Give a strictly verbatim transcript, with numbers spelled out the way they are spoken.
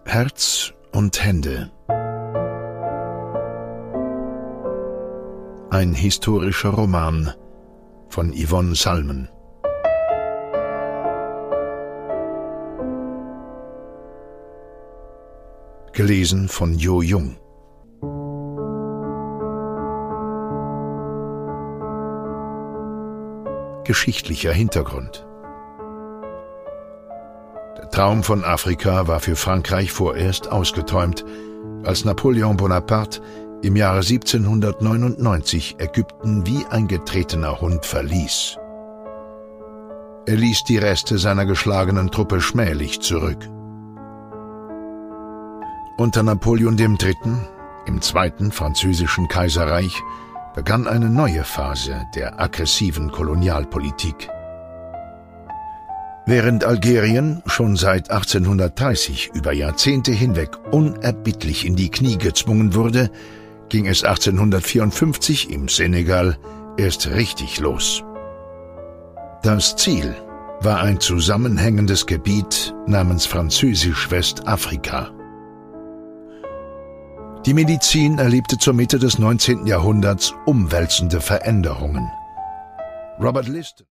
Herz und Hände. Ein historischer Roman von Yvonne Salmen. Gelesen von Jo Jung. Geschichtlicher Hintergrund. Der Traum von Afrika war für Frankreich vorerst ausgeträumt, als Napoleon Bonaparte im Jahre siebzehnhundertneunundneunzig Ägypten wie ein getretener Hund verließ. Er ließ die Reste seiner geschlagenen Truppe schmählich zurück. Unter Napoleon der Dritte., im Zweiten Französischen Kaiserreich, begann eine neue Phase der aggressiven Kolonialpolitik. Während Algerien schon seit achtzehnhundertdreißig über Jahrzehnte hinweg unerbittlich in die Knie gezwungen wurde, ging es achtzehnhundertvierundfünfzig im Senegal erst richtig los. Das Ziel war ein zusammenhängendes Gebiet namens Französisch-Westafrika. Die Medizin erlebte zur Mitte des neunzehnten Jahrhunderts umwälzende Veränderungen. Robert Liston